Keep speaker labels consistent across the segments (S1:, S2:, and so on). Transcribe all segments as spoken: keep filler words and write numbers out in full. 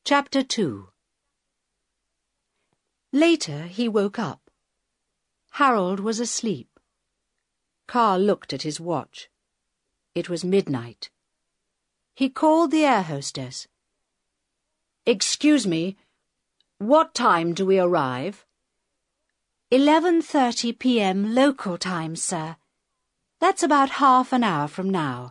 S1: Chapter two. Later he woke up. Harold was asleep. Carl looked at his watch. It was midnight. He called the air hostess. "Excuse me, what time do we arrive?"
S2: eleven thirty p m local time, sir. That's about half an hour from now."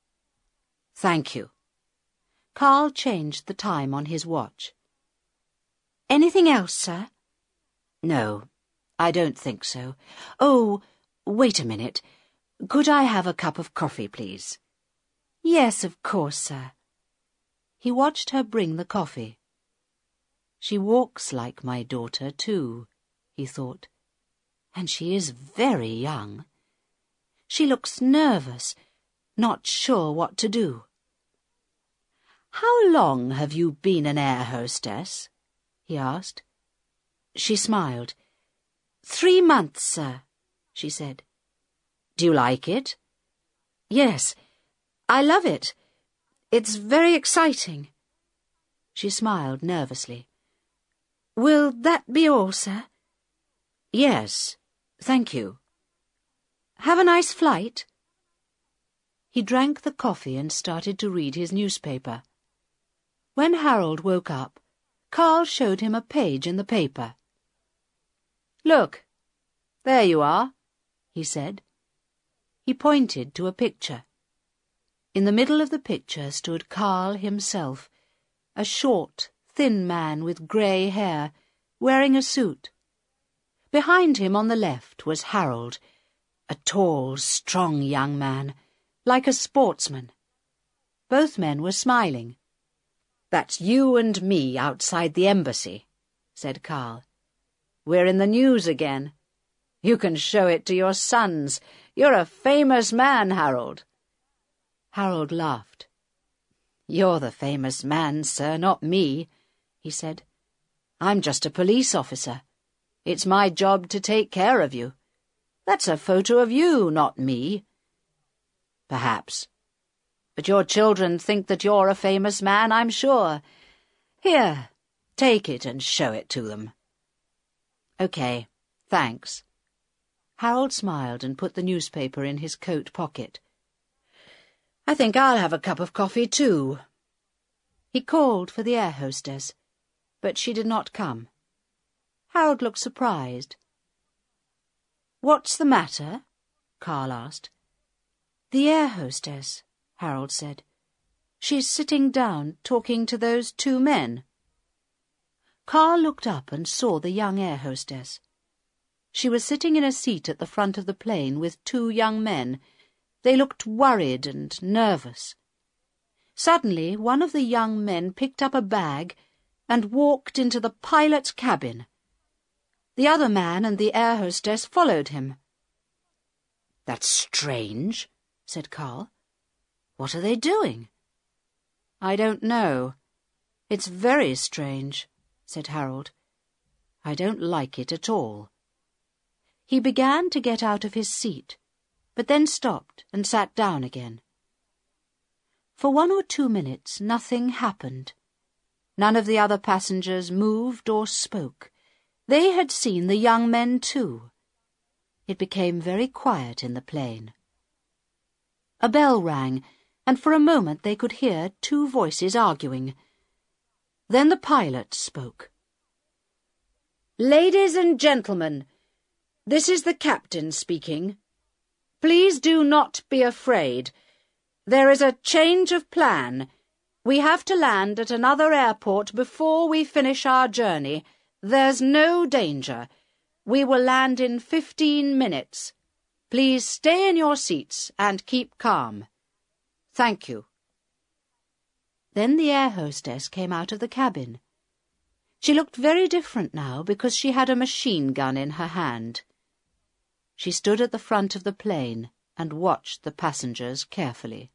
S1: "Thank you." Carl changed the time on his watch.
S2: "Anything else, sir?"
S1: "No, I don't think so. Oh, wait a minute. Could I have a cup of coffee, please?"
S2: "Yes, of course, sir."
S1: He watched her bring the coffee. "She walks like my daughter, too," he thought. "And she is very young. She looks nervous, not sure what to do." "How long have you been an air hostess?" he asked. She smiled.
S2: Three months, sir," she said.
S1: "Do you like it?"
S2: "Yes, I love it. It's very exciting."
S1: She smiled nervously.
S2: "Will that be all, sir?"
S1: "Yes, thank you."
S2: "Have a nice flight."
S1: He drank the coffee and started to read his newspaper. When Harold woke up, Carl showed him a page in the paper. "Look, there you are," he said. He pointed to a picture. In the middle of the picture stood Carl himself, a short, thin man with grey hair, wearing a suit. Behind him on the left was Harold, a tall, strong young man, like a sportsman. Both men were smiling. "That's you and me outside the embassy," said Carl. "We're in the news again. You can show it to your sons. You're a famous man, Harold." Harold laughed. "You're the famous man, sir, not me," he said. "I'm just a police officer. It's my job to take care of you. That's a photo of you, not me." "Perhaps. But your children think that you're a famous man, I'm sure. Here, take it and show it to them." "Okay, thanks." Harold smiled and put the newspaper in his coat pocket. "I think I'll have a cup of coffee, too." He called for the air hostess, but she did not come. Harold looked surprised. "What's the matter?" Carl asked.
S2: "The air hostess," Harold said.
S1: "She's sitting down, talking to those two men." Carl looked up and saw the young air hostess. She was sitting in a seat at the front of the plane with two young men. They looked worried and nervous. Suddenly, one of the young men picked up a bag and walked into the pilot's cabin. The other man and the air hostess followed him. "That's strange," said Carl. "What are they doing?" "I don't know. It's very strange," said Harold. "I don't like it at all." He began to get out of his seat, but then stopped and sat down again. For one or two minutes nothing happened. None of the other passengers moved or spoke. They had seen the young men too. It became very quiet in the plane. A bell rang, and for a moment they could hear two voices arguing. Then the pilot spoke. "Ladies and gentlemen, this is the captain speaking. Please do not be afraid. There is a change of plan. We have to land at another airport before we finish our journey. There's no danger. We will land in fifteen minutes. Please stay in your seats and keep calm. Thank you." Then the air hostess came out of the cabin. She looked very different now because she had a machine gun in her hand. She stood at the front of the plane and watched the passengers carefully.